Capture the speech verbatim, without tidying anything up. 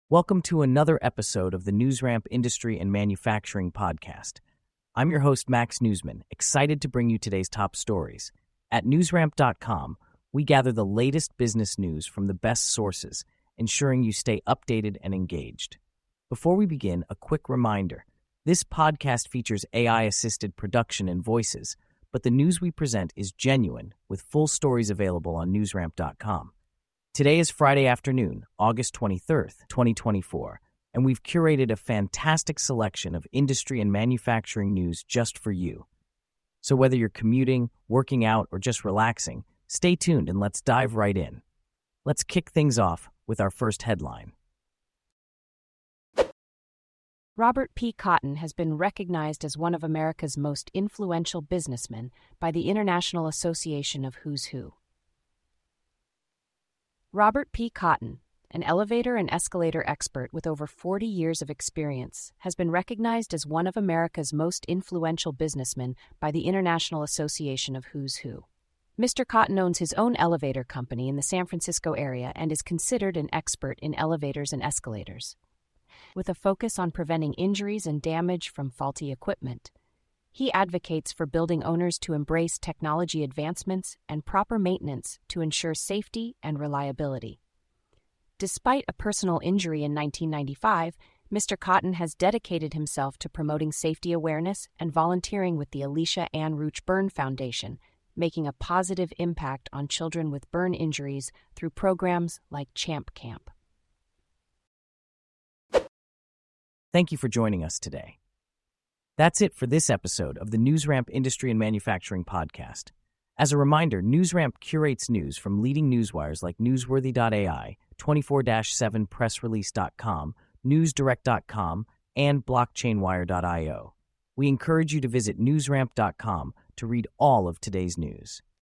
Welcome to another episode of the NewsRamp Industry and Manufacturing Podcast. I'm your host, Max Newsman, excited to bring you today's top stories. At newsramp dot com, we gather the latest business news from the best sources, ensuring you stay updated and engaged. Before we begin, a quick reminder. This podcast features A I-assisted production and voices, but the news we present is genuine, with full stories available on newsramp dot com. Today is Friday afternoon, August twenty-third, twenty twenty-four, and we've curated a fantastic selection of industry and manufacturing news just for you. So whether you're commuting, working out, or just relaxing, stay tuned and let's dive right in. Let's kick things off with our first headline. Robert P. Cotton has been recognized as one of America's most influential businessmen by the International Association of Who's Who. Robert P. Cotton, an elevator and escalator expert with over forty years of experience, has been recognized as one of America's most influential businessmen by the International Association of Who's Who. Mister Cotton owns his own elevator company in the San Francisco area and is considered an expert in elevators and escalators. With a focus on preventing injuries and damage from faulty equipment, he advocates for building owners to embrace technology advancements and proper maintenance to ensure safety and reliability. Despite a personal injury in nineteen ninety-five, Mister Cotton has dedicated himself to promoting safety awareness and volunteering with the Alicia Ann Rooch Burn Foundation, making a positive impact on children with burn injuries through programs like Champ Camp. Thank you for joining us today. That's it for this episode of the NewsRamp Industry and Manufacturing Podcast. As a reminder, NewsRamp curates news from leading newswires like newsworthy dot A I, twenty-four seven press release dot com, news direct dot com, and blockchain wire dot io. We encourage you to visit newsramp dot com to read all of today's news.